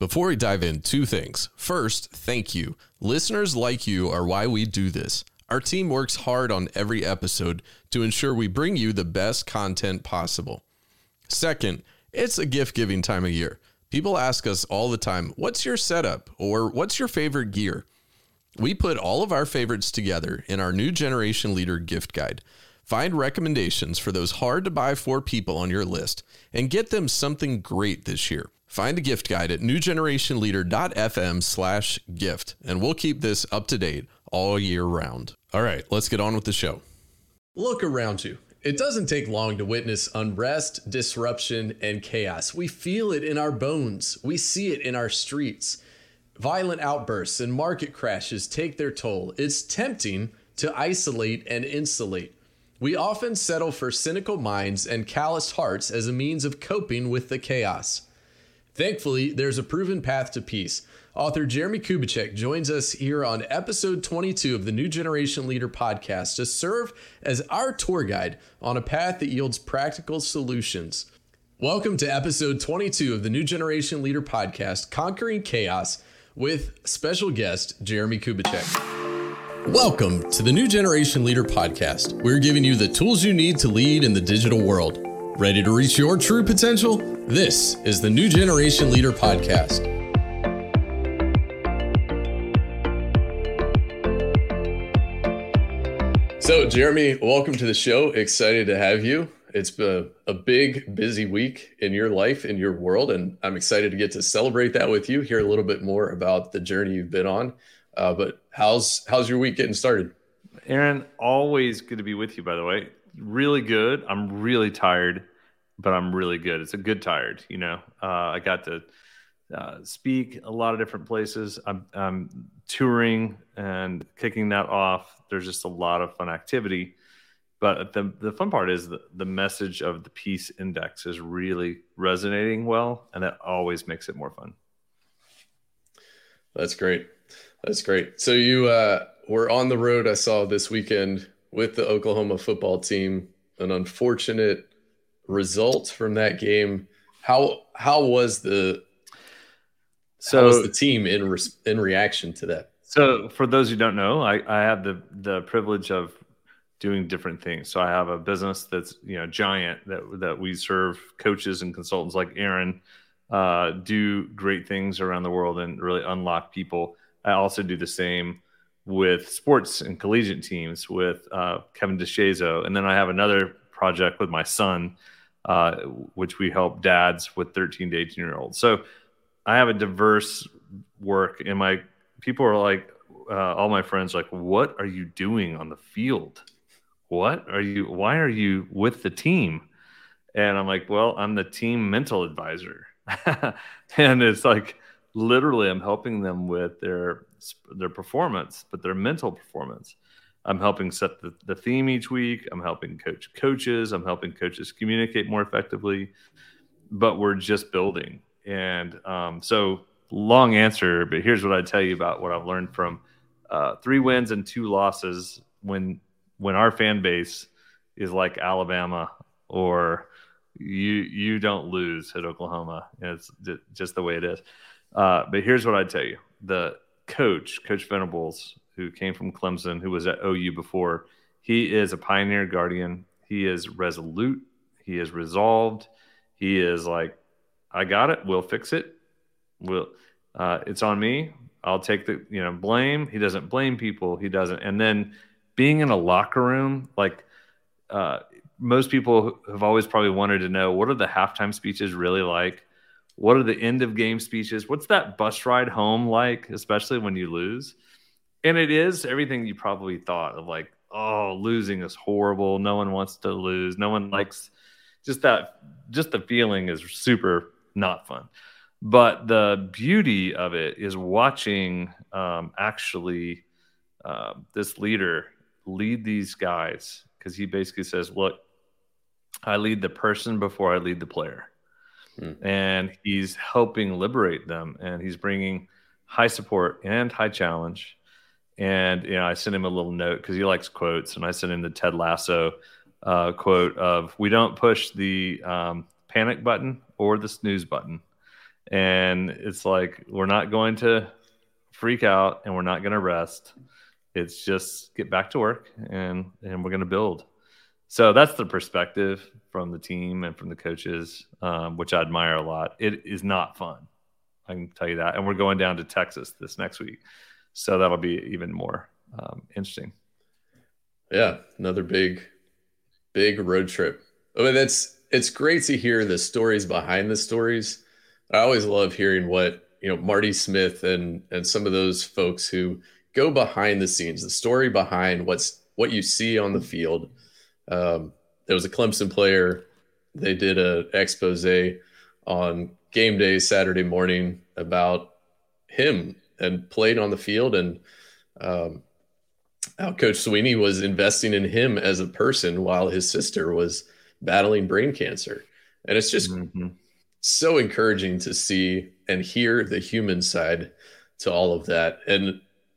Before we dive in, two things. First, thank you. Listeners like you are why we do this. Our team works hard on every episode to ensure we bring you the best content possible. Second, it's a gift-giving time of year. People ask us all the time, what's your setup or what's your favorite gear? We put all of our favorites together in our New Generation Leader gift guide. Find recommendations for those hard-to-buy-for people on your list and get them something great this year. Find the gift guide at newgenerationleader.fm/gift, and we'll keep this up to date all year round. All right, let's get on with the show. Look around you. It doesn't take long to witness unrest, disruption, and chaos. We feel it in our bones. We see it in our streets. Violent outbursts and market crashes take their toll. It's tempting to isolate and insulate. We often settle for cynical minds and calloused hearts as a means of coping with the chaos. Thankfully, there's a proven path to peace. Author Jeremy Kubicek joins us here on episode 22 of the New Generation Leader podcast to serve as our tour guide on a path that yields practical solutions. Welcome to episode 22 of the New Generation Leader podcast, Conquering Chaos, with special guest Jeremy Kubicek. Welcome to the New Generation Leader podcast. We're giving you the tools you need to lead in the digital world. Ready to reach your true potential? This is the New Generation Leader podcast. So, Jeremy, welcome to the show. Excited to have you. It's been a big, busy week in your life, in your world, and I'm excited to get to celebrate that with you, hear a little bit more about the journey you've been on. But how's your week getting started? Aaron, always good to be with you, by the way. Really good. I'm really tired, but I'm really good. It's a good tired, you know. I got to speak a lot of different places. I'm touring and kicking that off. There's just a lot of fun activity. But the fun part is the message of the Peace Index is really resonating well, and that always makes it more fun. That's great. That's great. So you were on the road, I saw this weekend, with the Oklahoma football team. An unfortunate result from that game. How was the team in reaction to that? So for those who don't know, I have the privilege of doing different things. So I have a business that's giant that we serve coaches and consultants like Aaron do great things around the world and really unlock people. I also do the same with sports and collegiate teams with Kevin DeShazo. And then I have another project with my son, which we help dads with 13 to 18-year-olds. So I have a diverse work, and my people are like, all my friends are like, what are you doing on the field? Why are you with the team? And I'm like, well, I'm the team mental advisor. And it's like, literally, I'm helping them with their performance, but their mental performance. I'm helping set the theme each week. I'm helping coaches. I'm helping coaches communicate more effectively. But we're just building. And so long answer, but here's what I tell you about what I've learned from 3 wins and 2 losses when our fan base is like Alabama, or you don't lose at Oklahoma. It's just the way it is. But here's what I tell you. The Coach Venables, who came from Clemson, who was at OU before, he is a pioneer guardian. He is resolute. He is resolved. He is like, I got it. We'll fix it. It's on me. I'll take the blame. He doesn't blame people. He doesn't. And then being in a locker room, like most people have always probably wanted to know, what are the halftime speeches really like? What are the end of game speeches? What's that bus ride home like, especially when you lose? And it is everything you probably thought of, like, oh, losing is horrible. No one wants to lose. No one likes just the feeling is super not fun. But the beauty of it is watching this leader lead these guys, because he basically says, look, I lead the person before I lead the player. And he's helping liberate them, and he's bringing high support and high challenge. And I sent him a little note because he likes quotes, and I sent him the Ted Lasso quote of, we don't push the panic button or the snooze button. And it's like, we're not going to freak out and we're not going to rest. It's just get back to work and we're going to build. So that's the perspective from the team and from the coaches, which I admire a lot. It is not fun, I can tell you that. And we're going down to Texas this next week, so that'll be even more interesting. Yeah, another big road trip. I mean, it's great to hear the stories behind the stories. I always love hearing what, Marty Smith and some of those folks who go behind the scenes, the story behind what you see on the field. There was a Clemson player. They did an expose on game day Saturday morning about him and played on the field, and how Coach Sweeney was investing in him as a person while his sister was battling brain cancer. And it's just so encouraging to see and hear the human side to all of that. And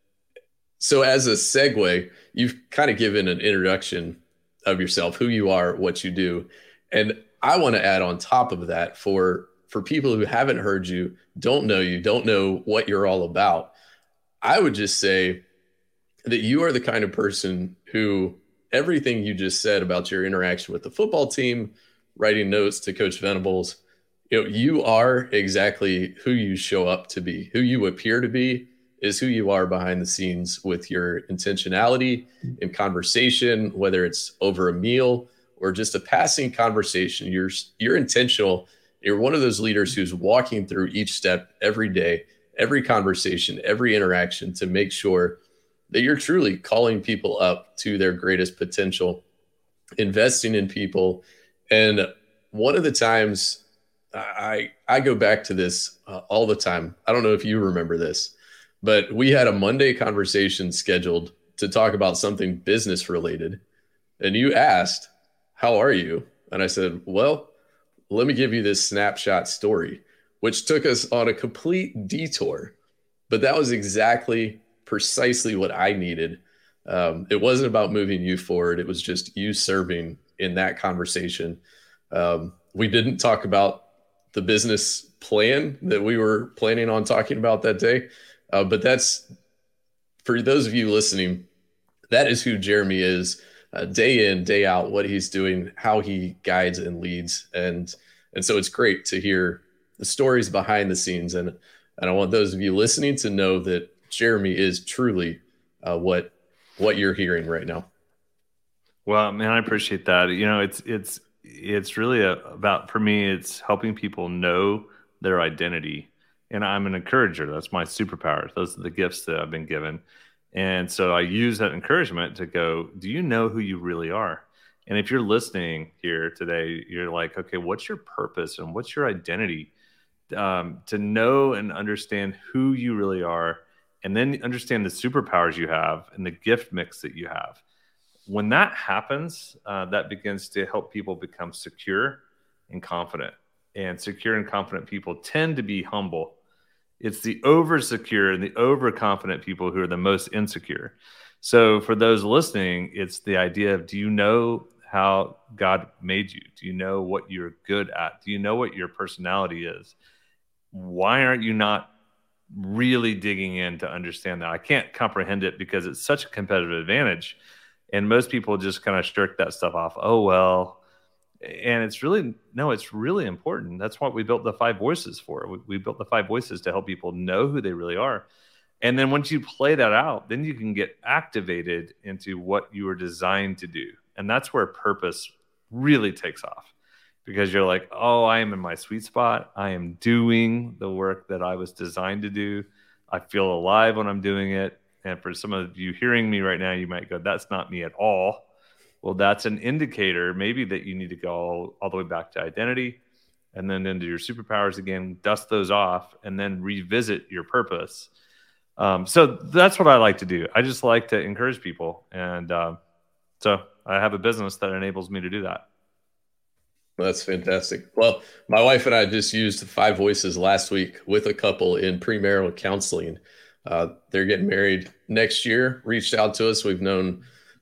so as a segue, you've kind of given an introduction of yourself, who you are, what you do. And I want to add on top of that for people who haven't heard you, don't know what you're all about. I would just say that you are the kind of person who everything you just said about your interaction with the football team, writing notes to Coach Venables, you are exactly who you show up to be. Who you appear to be is who you are behind the scenes, with your intentionality in conversation, whether it's over a meal or just a passing conversation. You're intentional. You're one of those leaders who's walking through each step every day, every conversation, every interaction, to make sure that you're truly calling people up to their greatest potential, investing in people. And one of the times I go back to this all the time. I don't know if you remember this, but we had a Monday conversation scheduled to talk about something business related. And you asked, "How are you?" And I said, "Well, let me give you this snapshot story," which took us on a complete detour. But that was precisely what I needed. It wasn't about moving you forward. It was just you serving in that conversation. We didn't talk about the business plan that we were planning on talking about that day. But that's, for those of you listening, that is who Jeremy is, day in, day out, what he's doing, how he guides and leads. And so it's great to hear the stories behind the scenes. And I want those of you listening to know that Jeremy is truly what you're hearing right now. Well, man, I appreciate that. It's really about, for me, it's helping people know their identity. And I'm an encourager. That's my superpower. Those are the gifts that I've been given. And so I use that encouragement to go, do you know who you really are? And if you're listening here today, you're like, okay, what's your purpose and what's your identity? To know and understand who you really are, and then understand the superpowers you have and the gift mix that you have. When that happens, that begins to help people become secure and confident. And secure and confident people tend to be humble. It's the over-secure and the overconfident people who are the most insecure. So for those listening, it's the idea of, do you know how God made you? Do you know what you're good at? Do you know what your personality is? Why aren't you not really digging in to understand that? I can't comprehend it because it's such a competitive advantage. And most people just kind of shirk that stuff off. Oh, well. And it's really important. That's what we built the 5 voices for. We built the 5 voices to help people know who they really are. And then once you play that out, then you can get activated into what you were designed to do. And that's where purpose really takes off, because you're like, oh, I am in my sweet spot. I am doing the work that I was designed to do. I feel alive when I'm doing it. And for some of you hearing me right now, you might go, that's not me at all. Well, that's an indicator maybe that you need to go all the way back to identity, and then into your superpowers again, dust those off, and then revisit your purpose. So that's what I like to do. I just like to encourage people. And so I have a business that enables me to do that. That's fantastic. Well, my wife and I just used 5 voices last week with a couple in premarital counseling. They're getting married next year, reached out to us. We've known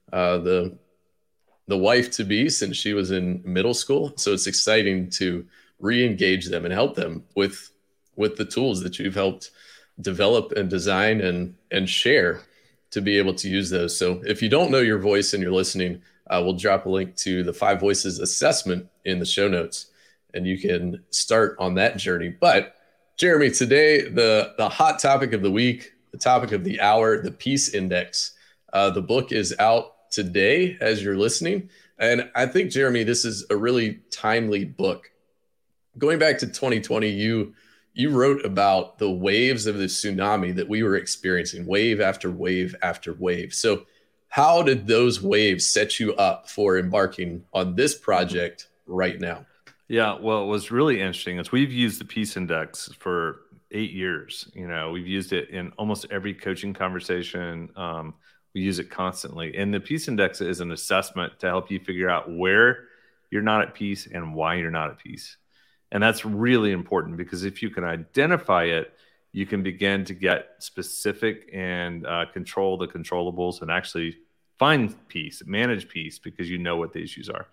the wife to be since she was in middle school. So it's exciting to re-engage them and help them with with the tools that you've helped develop and design and share to be able to use those. So if you don't know your voice and you're listening, we'll drop a link to the 5 Voices assessment in the show notes, and you can start on that journey. But Jeremy, today, the hot topic of the week, the topic of the hour, the Peace Index. The book is out today as you're listening. And I think, Jeremy, this is a really timely book. Going back to 2020, you wrote about the waves of the tsunami that we were experiencing, wave after wave after wave. So how did those waves set you up for embarking on this project right now? Yeah, well, it was really interesting is we've used the Peace Index for 8 years. We've used it in almost every coaching conversation. We use it constantly. And the Peace Index is an assessment to help you figure out where you're not at peace and why you're not at peace. And that's really important because if you can identify it, you can begin to get specific and control the controllables and actually find peace, manage peace because you know what the issues are.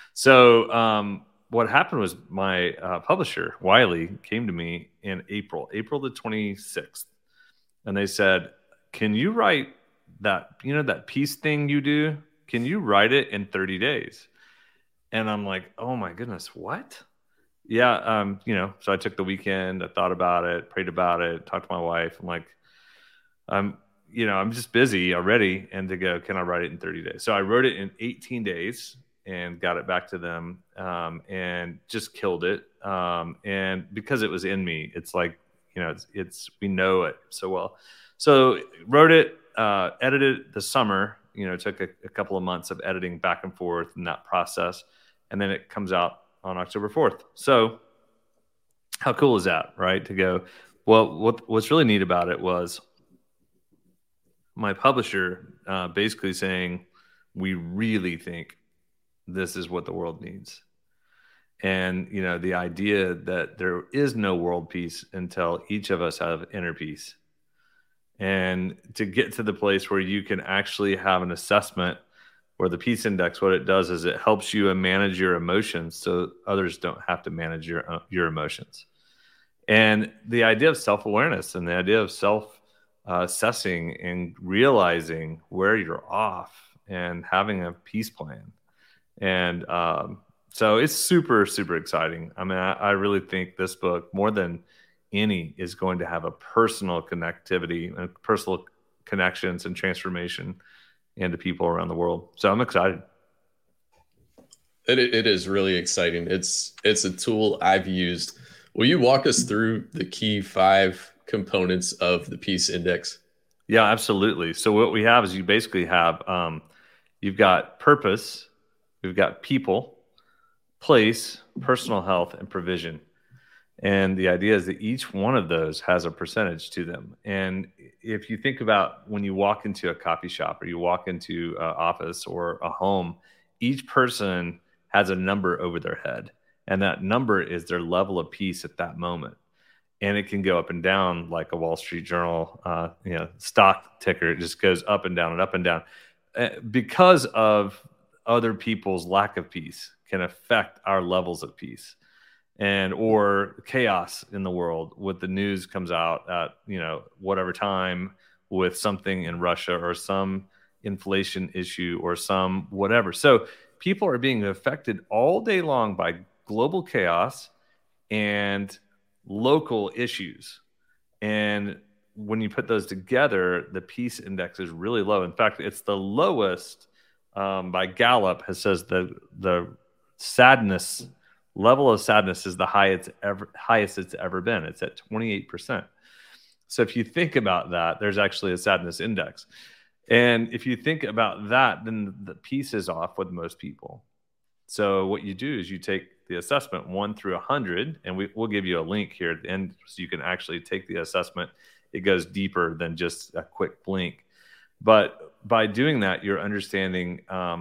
So what happened was my publisher, Wiley, came to me in April the 26th. And they said, can you write that peace thing you do? Can you write it in 30 days? And I'm like, oh my goodness, what? Yeah. So I took the weekend, I thought about it, prayed about it, talked to my wife. I'm like, I'm just busy already. And to go, can I write it in 30 days? So I wrote it in 18 days and got it back to them and just killed it. And because it was in me, it's like, we know it so well. So wrote it, edited the summer, took a couple of months of editing back and forth in that process. And then it comes out on October 4th. So how cool is that, right? To go, well, what's really neat about it was my publisher basically saying, we really think this is what the world needs. And, the idea that there is no world peace until each of us have inner peace. And to get to the place where you can actually have an assessment where the Peace Index, what it does is it helps you manage your emotions so others don't have to manage your emotions. And the idea of self-awareness and the idea of self-assessing and realizing where you're off and having a peace plan. And so it's super, super exciting. I mean, I really think this book, more than any, is going to have a personal connectivity and personal connections and transformation into people around the world. So I'm excited. It is really exciting. It's a tool I've used. Will you walk us through the key 5 components of the Peace Index? Yeah, absolutely. So what we have is you basically have, you've got purpose, we've got people, place, personal health, and provision. And the idea is that each one of those has a percentage to them. And if you think about when you walk into a coffee shop or you walk into an office or a home, each person has a number over their head. And that number is their level of peace at that moment. And it can go up and down like a Wall Street Journal, stock ticker. It just goes up and down and up and down because of other people's lack of peace can affect our levels of peace. And or chaos in the world with the news comes out at whatever time with something in Russia or some inflation issue or some whatever. So people are being affected all day long by global chaos and local issues. And when you put those together, the Peace Index is really low. In fact, it's the lowest by Gallup. It says the sadness level of sadness is the highest it's ever been. It's at 28%. So if you think about that, there's actually a sadness index. And if you think about that, then the peace is off with most people. So what you do is you take the assessment 1 through 100, and we'll give you a link here at the end so you can actually take the assessment. It goes deeper than just a quick blink. But by doing that, you're understanding,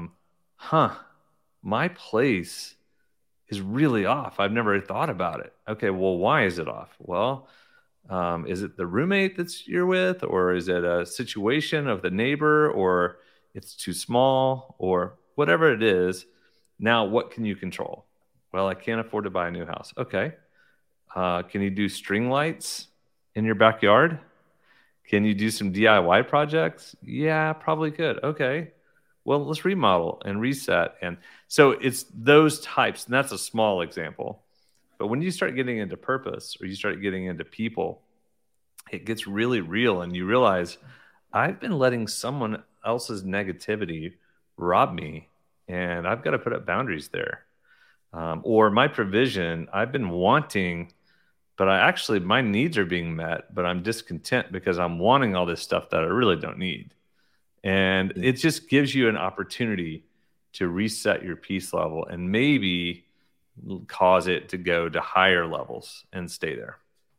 my place is really off. I've never thought about it. Okay, well, why is it off? Well, is it the roommate you're with, or is it a situation of the neighbor, or it's too small, or whatever it is? Now, what can you control? Well, I can't afford to buy a new house. Okay. Can you do string lights in your backyard? Can you do some DIY projects? Yeah, probably could. Okay. Well, let's remodel and reset. And so it's those types, and that's a small example. But when you start getting into purpose or you start getting into people, it gets really real and you realize I've been letting someone else's negativity rob me and I've got to put up boundaries there. Or my provision, I've been wanting, but my needs are being met, but I'm discontent because I'm wanting all this stuff that I really don't need. And it just gives you an opportunity to reset your peace level and maybe cause it to go to higher levels and stay there.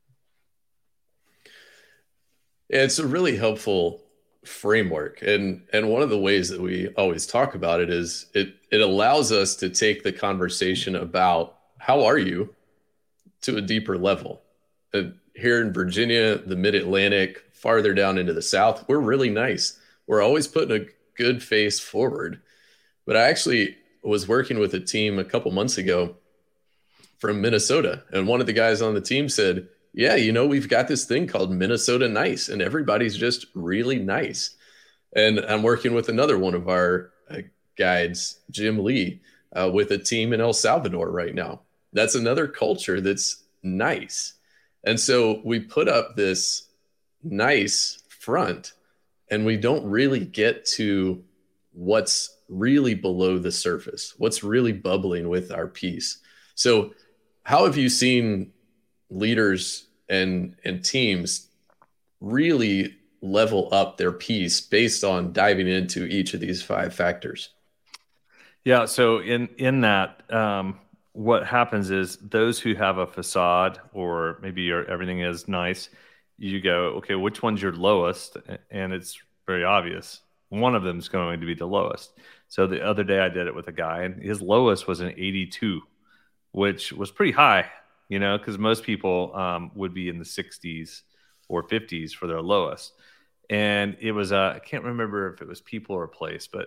It's a really helpful framework. And one of the ways that we always talk about it is it allows us to take the conversation about how are you to a deeper level. Here in Virginia, the Mid-Atlantic, farther down into the South, we're really nice. We're always putting a good face forward. But I actually was working with a team a couple months ago from Minnesota. And one of the guys on the team said, yeah, we've got this thing called Minnesota Nice, and everybody's just really nice. And I'm working with another one of our guides, Jim Lee, with a team in El Salvador right now. That's another culture that's nice. And so we put up this nice front, and we don't really get to what's really below the surface, what's really bubbling with our peace. So how have you seen leaders and teams really level up their peace based on diving into each of these 5 factors? Yeah. So in that, what happens is those who have a facade or maybe everything is nice, you go, okay, which one's your lowest? And it's very obvious. One of them is going to be the lowest. So the other day I did it with a guy and his lowest was an 82, which was pretty high, because most people would be in the 60s or 50s for their lowest. And it was, I can't remember if it was people or place, but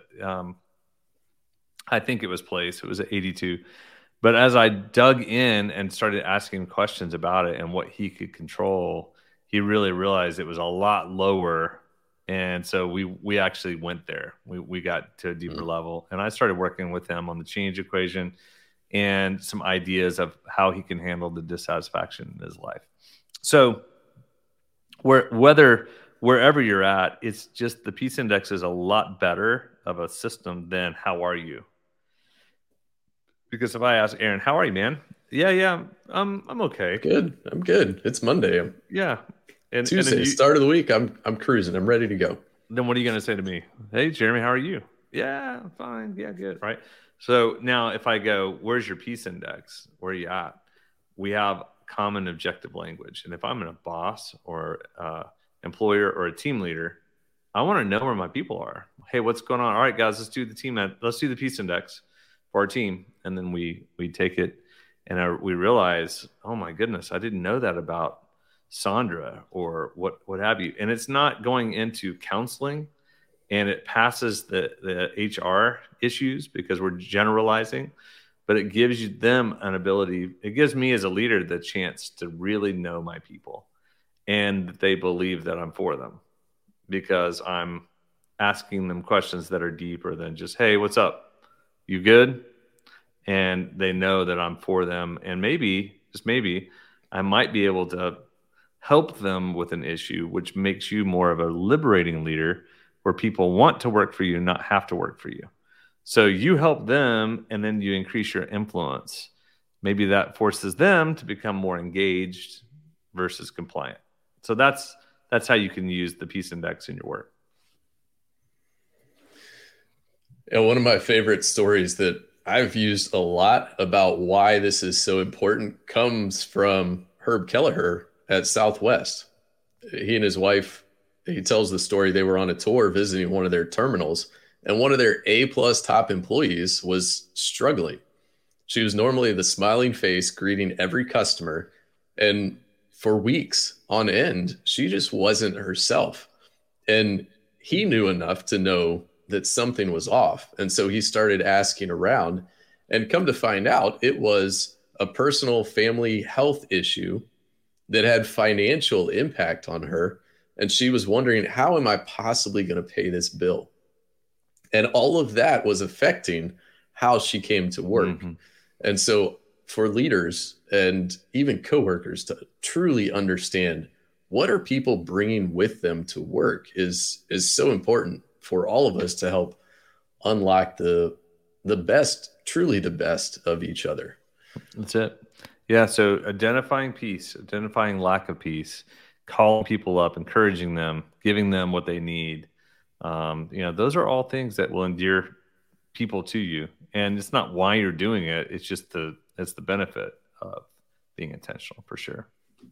I think it was place. It was an 82. But as I dug in and started asking questions about it and what he could control, he really realized it was a lot lower. And so we actually went there. We got to a deeper level. And I started working with him on the change equation and some ideas of how he can handle the dissatisfaction in his life. So wherever you're at, it's just the peace index is a lot better of a system than how are you? Because if I ask Aaron, how are you, man? Yeah, I'm okay. Good. I'm good. It's Monday. Yeah. And Tuesday, start of the week, I'm cruising. I'm ready to go. Then what are you going to say to me? Hey, Jeremy, how are you? Yeah, I'm fine. Yeah, good. Right. So now if I go, where's your peace index? Where are you at? We have common objective language. And if I'm a boss or employer or a team leader, I want to know where my people are. Hey, what's going on? All right, guys, let's do the peace index for our team. And then we take it and we realize, oh my goodness, I didn't know that about Sandra or what have you. And it's not going into counseling and it passes the HR issues because we're generalizing, but it gives them an ability. It gives me as a leader the chance to really know my people and they believe that I'm for them because I'm asking them questions that are deeper than just, hey, what's up? You good? And they know that I'm for them. And maybe, just maybe, I might be able to help them with an issue, which makes you more of a liberating leader where people want to work for you, not have to work for you. So you help them and then you increase your influence. Maybe that forces them to become more engaged versus compliant. So that's how you can use the peace index in your work. And one of my favorite stories that I've used a lot about why this is so important comes from Herb Kelleher at Southwest. He and his wife, he tells the story, they were on a tour visiting one of their terminals and one of their A+ top employees was struggling. She was normally the smiling face greeting every customer. And for weeks on end, she just wasn't herself. And he knew enough to know that something was off. And so he started asking around and come to find out it was a personal family health issue that had financial impact on her. And she was wondering, how am I possibly going to pay this bill? And all of that was affecting how she came to work. Mm-hmm. And so for leaders and even coworkers to truly understand what are people bringing with them to work is so important for all of us to help unlock the best, truly the best of each other. That's it. Yeah. So identifying peace, identifying lack of peace, calling people up, encouraging them, giving them what they need. Those are all things that will endear people to you. And it's not why you're doing it. It's just it's the benefit of being intentional, for sure.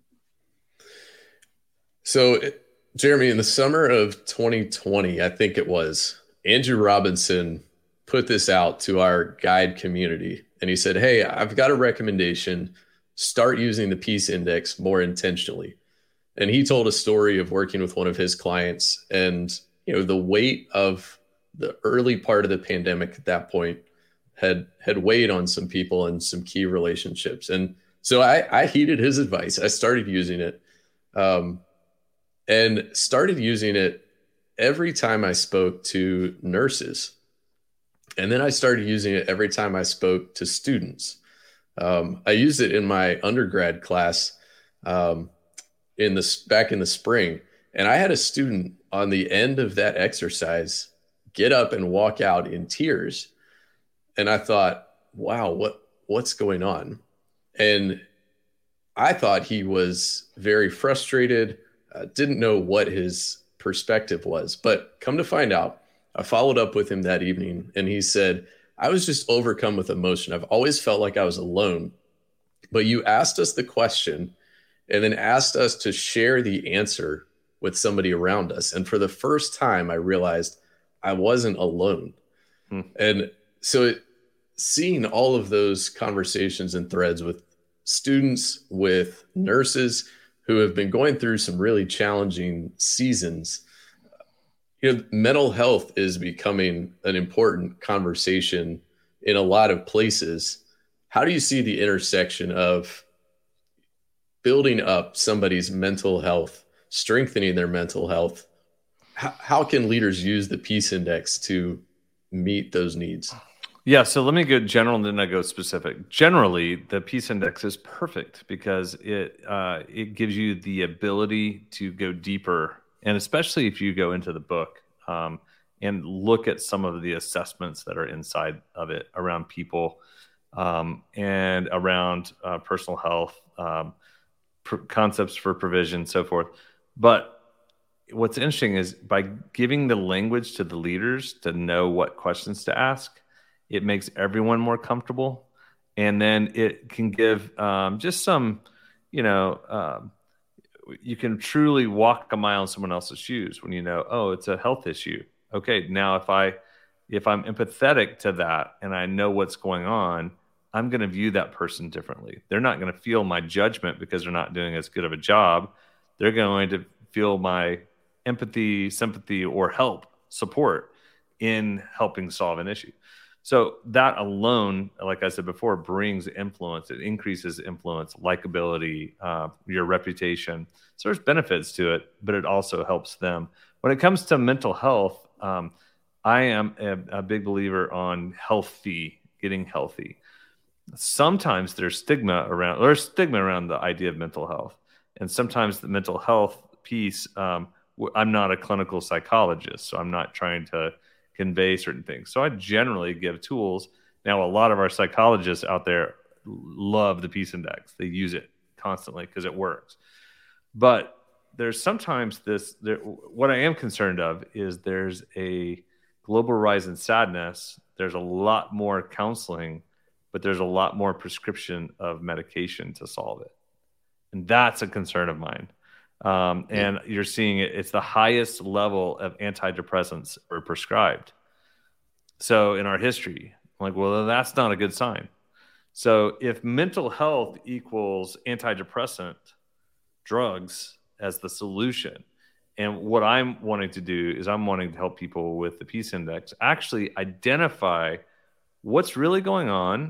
So, Jeremy, in the summer of 2020, I think it was, Andrew Robinson put this out to our guide community. And he said, hey, I've got a recommendation. Start using the Peace Index more intentionally. And he told a story of working with one of his clients, and the weight of the early part of the pandemic at that point had weighed on some people and some key relationships. And so I heeded his advice. I started using it, and started using it every time I spoke to nurses. And then I started using it every time I spoke to students. I used it in my undergrad class back in the spring. And I had a student on the end of that exercise get up and walk out in tears. And I thought, wow, what's going on? And I thought he was very frustrated, didn't know what his perspective was. But come to find out, I followed up with him that evening, and he said, I was just overcome with emotion. I've always felt like I was alone. But you asked us the question and then asked us to share the answer with somebody around us. And for the first time, I realized I wasn't alone. And so seeing all of those conversations and threads with students, with nurses who have been going through some really challenging seasons, mental health is becoming an important conversation in a lot of places. How do you see the intersection of building up somebody's mental health, strengthening their mental health? How can leaders use the Peace Index to meet those needs? Yeah, so let me go general and then I go specific. Generally, the Peace Index is perfect because it gives you the ability to go deeper, and especially if you go into the book and look at some of the assessments that are inside of it around people and around personal health, concepts for provision, so forth. But what's interesting is by giving the language to the leaders to know what questions to ask, it makes everyone more comfortable. And then it can give just some, you can truly walk a mile in someone else's shoes when oh, it's a health issue. Okay, now if I'm empathetic to that and I know what's going on, I'm going to view that person differently. They're not going to feel my judgment because they're not doing as good of a job. They're going to feel my empathy, sympathy, or support in helping solve an issue. So that alone, like I said before, brings influence. It increases influence, likability, your reputation. So there's benefits to it, but it also helps them. When it comes to mental health, I am a big believer on getting healthy. Sometimes there's stigma around the idea of mental health. And sometimes the mental health piece, I'm not a clinical psychologist, so I'm not trying to convey certain things. So I generally give tools. Now, a lot of our psychologists out there love the Peace Index. They use it constantly because it works. But there's sometimes what I am concerned of is there's a global rise in sadness. There's a lot more counseling, but there's a lot more prescription of medication to solve it. And that's a concern of mine. And you're seeing it's the highest level of antidepressants are prescribed. So in our history, I'm like, well, that's not a good sign. So if mental health equals antidepressant drugs as the solution, and what I'm wanting to do is I'm wanting to help people with the Peace Index actually identify what's really going on,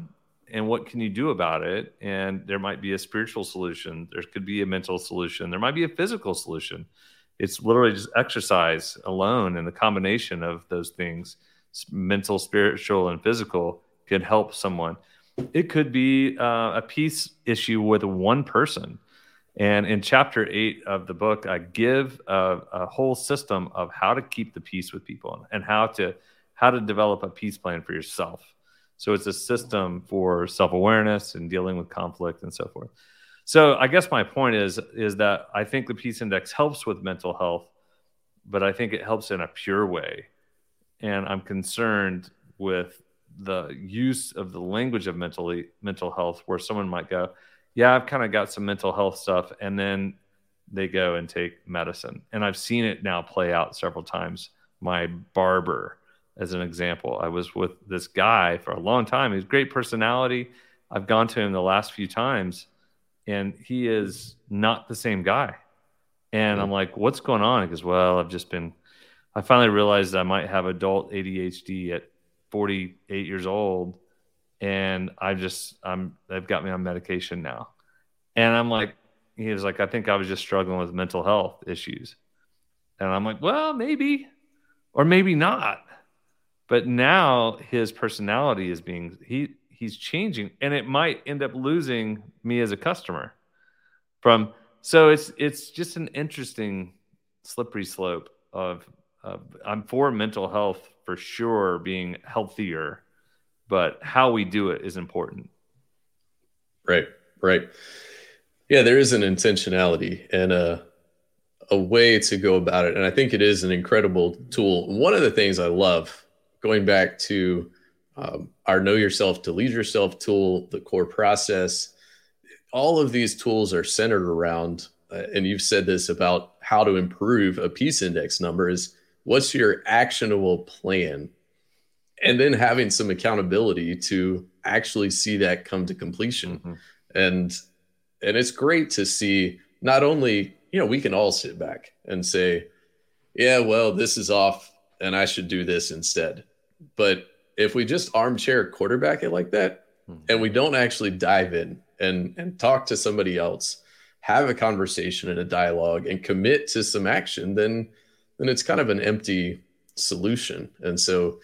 and what can you do about it? And there might be a spiritual solution. There could be a mental solution. There might be a physical solution. It's literally just exercise alone, and the combination of those things, mental, spiritual, and physical, can help someone. It could be a peace issue with one person. And in chapter 8 of the book, I give a whole system of how to keep the peace with people and how to develop a peace plan for yourself. So it's a system for self-awareness and dealing with conflict and so forth. So I guess my point is that I think the Peace Index helps with mental health, but I think it helps in a pure way. And I'm concerned with the use of the language of mental health, where someone might go, yeah, I've kind of got some mental health stuff, and then they go and take medicine. And I've seen it now play out several times. My barber, as an example, I was with this guy for a long time. He's great personality. I've gone to him the last few times, and he is not the same guy. And I'm like, what's going on? He goes, well, I finally realized I might have adult ADHD at 48 years old, and they've got me on medication now. And I'm like, he was like, I think I was just struggling with mental health issues. And I'm like, well, maybe, or maybe not. But now his personality is he's changing, and it might end up losing me as a customer so it's just an interesting slippery slope of I'm for mental health for sure, being healthier, but how we do it is important. Right. Yeah, there is an intentionality and a way to go about it. And I think it is an incredible tool. One of the things I love, going back to our Know Yourself to Lead Yourself tool, the core process, all of these tools are centered around, and you've said this about how to improve a peace index number, is what's your actionable plan? And then having some accountability to actually see that come to completion. Mm-hmm. And it's great to see, not only, we can all sit back and say, yeah, well, this is off and I should do this instead. But if we just armchair quarterback it like that, mm-hmm. and we don't actually dive in and talk to somebody else, have a conversation and a dialogue and commit to some action, then it's kind of an empty solution. And so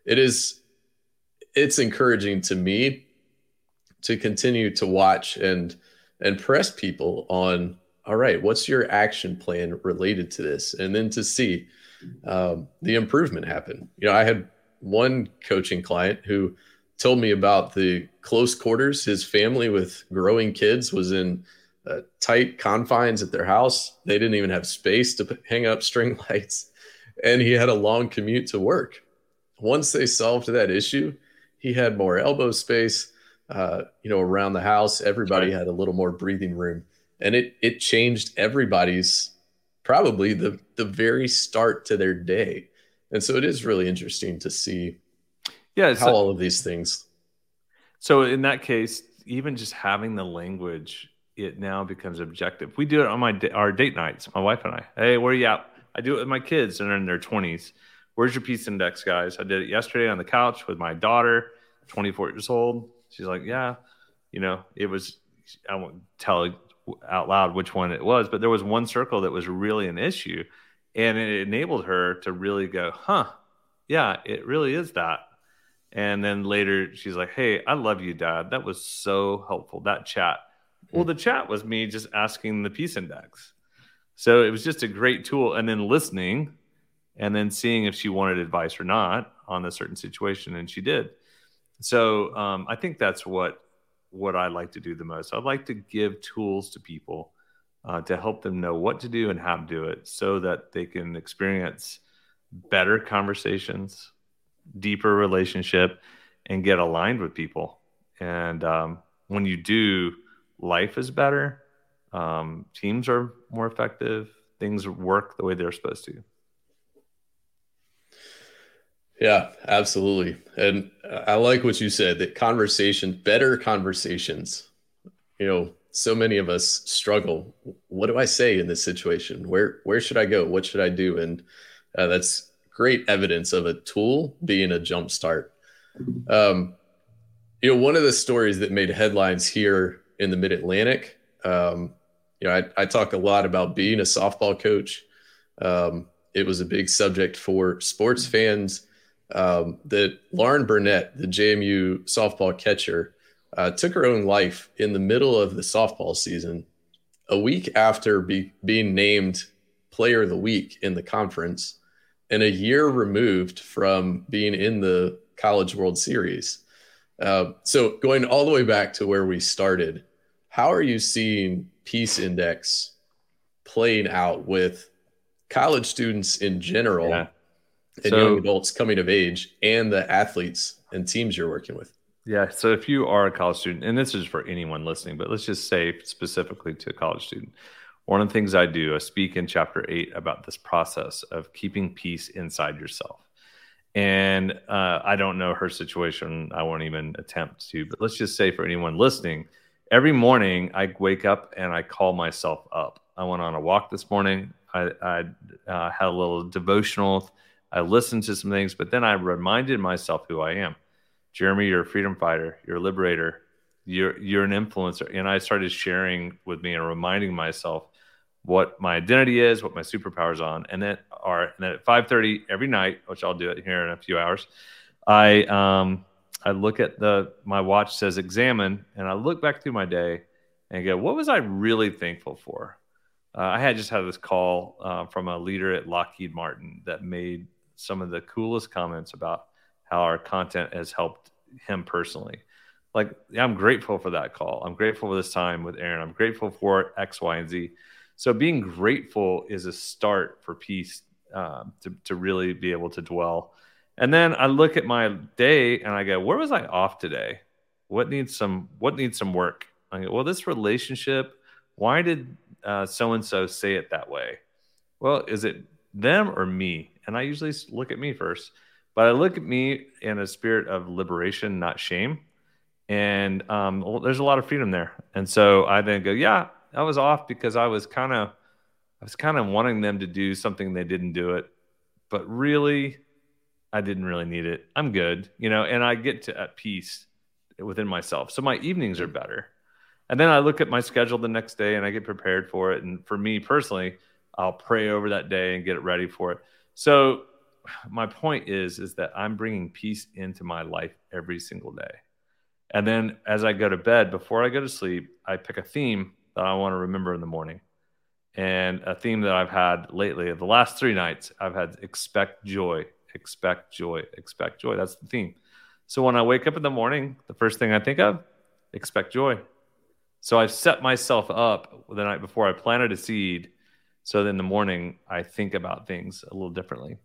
it's encouraging to me to continue to watch and press people on, all right, what's your action plan related to this? And then to see the improvement happen. I had one coaching client who told me about the close quarters. His family with growing kids was in tight confines at their house. They didn't even have space to hang up string lights, and he had a long commute to work. Once they solved that issue, he had more elbow space, around the house. Everybody had a little more breathing room, and it changed everybody's, probably the very start to their day. And so it is really interesting to see how all of these things. So in that case, even just having the language, it now becomes objective. We do it on our date nights, my wife and I. Hey, where are you at? I do it with my kids, and they're in their 20s. Where's your peace index, guys? I did it yesterday on the couch with my daughter, 24 years old. She's like, yeah, it was, I won't tell out loud which one it was, but there was one circle that was really an issue, and it enabled her to really go, yeah, it really is that. And then later she's like, hey, I love you, Dad. That was so helpful, that chat. Well, the chat was me just asking the peace index. So it was just a great tool. And then listening and then seeing if she wanted advice or not on a certain situation. And she did. So I think that's what I like to do the most. I'd like to give tools to people to help them know what to do and how to do it, so that they can experience better conversations, deeper relationship, and get aligned with people. And when you do, life is better. Teams are more effective. Things work the way they're supposed to. Yeah, absolutely. And I like what you said, that better conversations, so many of us struggle. What do I say in this situation? Where should I go? What should I do? And that's great evidence of a tool being a jump start. One of the stories that made headlines here in the Mid-Atlantic, I talk a lot about being a softball coach. It was a big subject for sports fans, that Lauren Burnett, the JMU softball catcher, took her own life in the middle of the softball season, a week after being named Player of the Week in the conference, and a year removed from being in the College World Series. So going all the way back to where we started, how are you seeing Peace Index playing out with college students in general, and young adults coming of age, and the athletes and teams you're working with? Yeah. So if you are a college student, and this is for anyone listening, but let's just say specifically to a college student, one of the things I do, I speak in chapter 8 about this process of keeping peace inside yourself. And I don't know her situation. I won't even attempt to, but let's just say for anyone listening, every morning I wake up and I call myself up. I went on a walk this morning. I had a little devotional. I listened to some things, but then I reminded myself who I am. Jeremy, you're a freedom fighter. You're a liberator. You're an influencer. And I started sharing with me and reminding myself what my identity is, what my superpowers on. And then at 5:30 every night, which I'll do it here in a few hours, I look at my watch says examine, and I look back through my day and go, what was I really thankful for? I had just had this call from a leader at Lockheed Martin that made some of the coolest comments about how our content has helped him personally. Like, I'm grateful for that call. I'm grateful for this time with Aaron. I'm grateful for X, Y, and Z. So being grateful is a start for peace, to really be able to dwell. And then I look at my day and I go, where was I off today? What needs some work? I go, well, this relationship, why did so-and-so say it that way? Well, is it them or me? And I usually look at me first, but I look at me in a spirit of liberation, not shame. And there's a lot of freedom there. And so I then go, yeah, I was off because I was kind of wanting them to do something, they didn't do it, but really, I didn't really need it. I'm good, and I get to at peace within myself. So my evenings are better. And then I look at my schedule the next day and I get prepared for it. And for me personally, I'll pray over that day and get it ready for it. So my point is that I'm bringing peace into my life every single day. And then as I go to bed, before I go to sleep, I pick a theme that I want to remember in the morning. And a theme that I've had lately, the last 3 nights, I've had expect joy, expect joy, expect joy. That's the theme. So when I wake up in the morning, the first thing I think of, expect joy. So I've set myself up the night before. I planted a seed so that in the morning I think about things a little differently.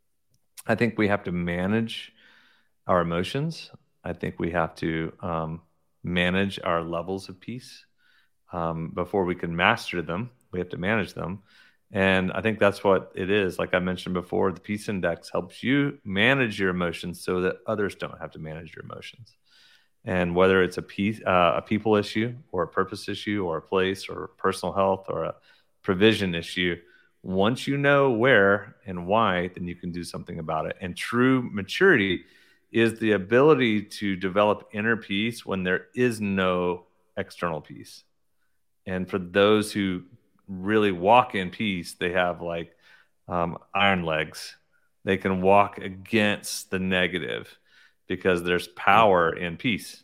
I think we have to manage our emotions. I think we have to manage our levels of peace. Before we can master them, we have to manage them. And I think that's what it is. Like I mentioned before, the Peace Index helps you manage your emotions so that others don't have to manage your emotions. And whether it's a people issue or a purpose issue or a place or personal health or a provision issue, once you know where and why, then you can do something about it. And true maturity is the ability to develop inner peace when there is no external peace. And for those who really walk in peace, they have like iron legs. They can walk against the negative because there's power in peace.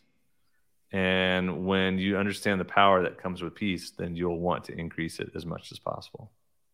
And when you understand the power that comes with peace, then you'll want to increase it as much as possible.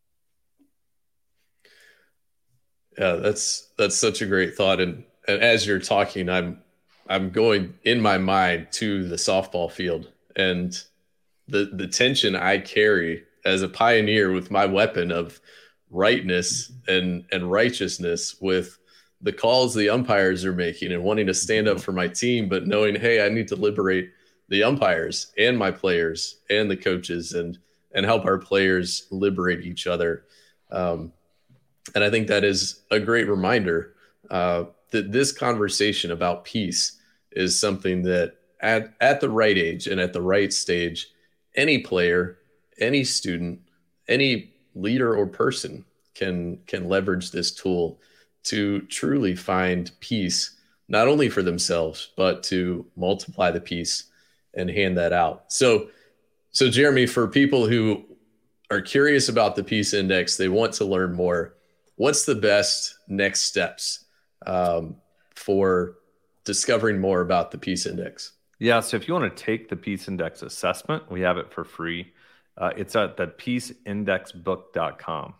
Yeah, that's such a great thought. And as you're talking, I'm going in my mind to the softball field and the tension I carry as a pioneer with my weapon of rightness and righteousness with the calls the umpires are making and wanting to stand up for my team, but knowing, hey, I need to liberate the umpires and my players and the coaches and help our players liberate each other. And I think that is a great reminder that this conversation about peace is something that at the right age and at the right stage, any player, any student, any leader or person can leverage this tool to truly find peace not only for themselves, but to multiply the peace and hand that out. So Jeremy, for people who are curious about the Peace Index, they want to learn more, what's the best next steps for discovering more about the Peace Index? Yeah, so if you want to take the Peace Index assessment, we have it for free. It's at the peaceindexbook.com,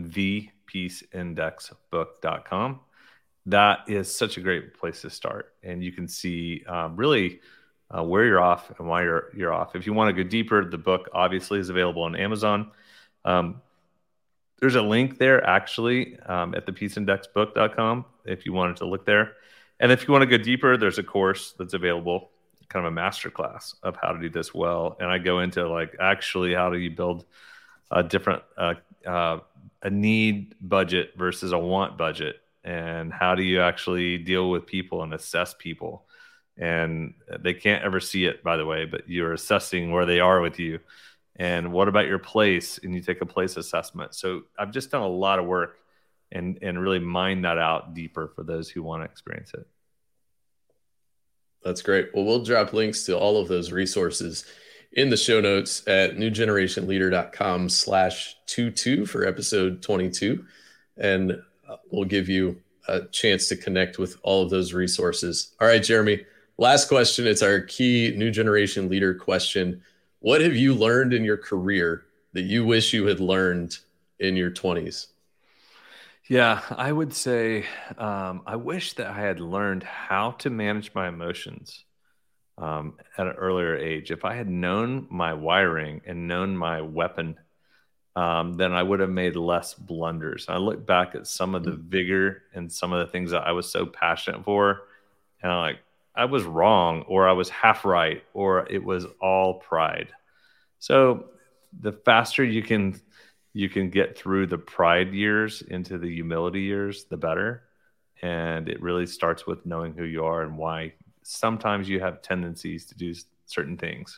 thepeaceindexbook.com. That is such a great place to start. And you can see really where you're off and why you're off. If you want to go deeper, the book obviously is available on Amazon. There's a link there actually at the peaceindexbook.com if you wanted to look there. And if you want to go deeper, there's a course that's available, kind of a masterclass of how to do this well. And I go into like actually how do you build a different a need budget versus a want budget, and how do you actually deal with people and assess people. And they can't ever see it, by the way, but you're assessing where they are with you. And what about your place? And you take a place assessment. So I've just done a lot of work and really mine that out deeper for those who want to experience it. That's great. Well, we'll drop links to all of those resources in the show notes at newgenerationleader.com/22 for episode 22. And we'll give you a chance to connect with all of those resources. All right, Jeremy, last question. It's our key New Generation Leader question. What have you learned in your career that you wish you had learned in your 20s? Yeah, I would say I wish that I had learned how to manage my emotions at an earlier age. If I had known my wiring and known my weapon, then I would have made less blunders. I look back at some of the vigor and some of the things that I was so passionate for, and I'm like, I was wrong, or I was half right, or it was all pride. So the faster you can get through the pride years into the humility years, the better. And it really starts with knowing who you are and why sometimes you have tendencies to do certain things.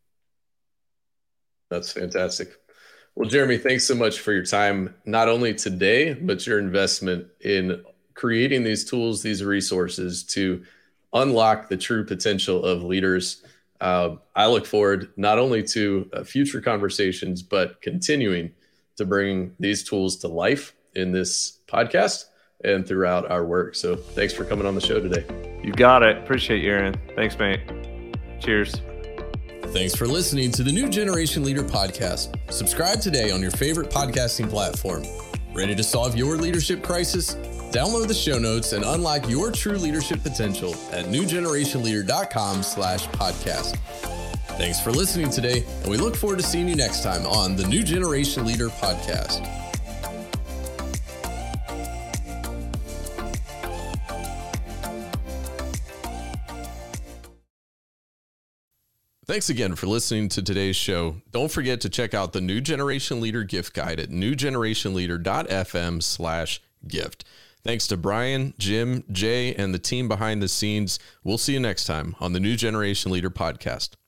That's fantastic. Well, Jeremy, thanks so much for your time, not only today, but your investment in creating these tools, these resources to unlock the true potential of leaders. I look forward not only to future conversations, but continuing to bring these tools to life in this podcast and throughout our work. So thanks for coming on the show today. You got it. Appreciate you, Aaron. Thanks, mate. Cheers. Thanks for listening to the New Generation Leader podcast. Subscribe today on your favorite podcasting platform. Ready to solve your leadership crisis? Download the show notes and unlock your true leadership potential at newgenerationleader.com/podcast. Thanks for listening today, and we look forward to seeing you next time on the New Generation Leader podcast. Thanks again for listening to today's show. Don't forget to check out the New Generation Leader gift guide at newgenerationleader.fm/gift. Thanks to Brian, Jim, Jay, and the team behind the scenes. We'll see you next time on the New Generation Leader podcast.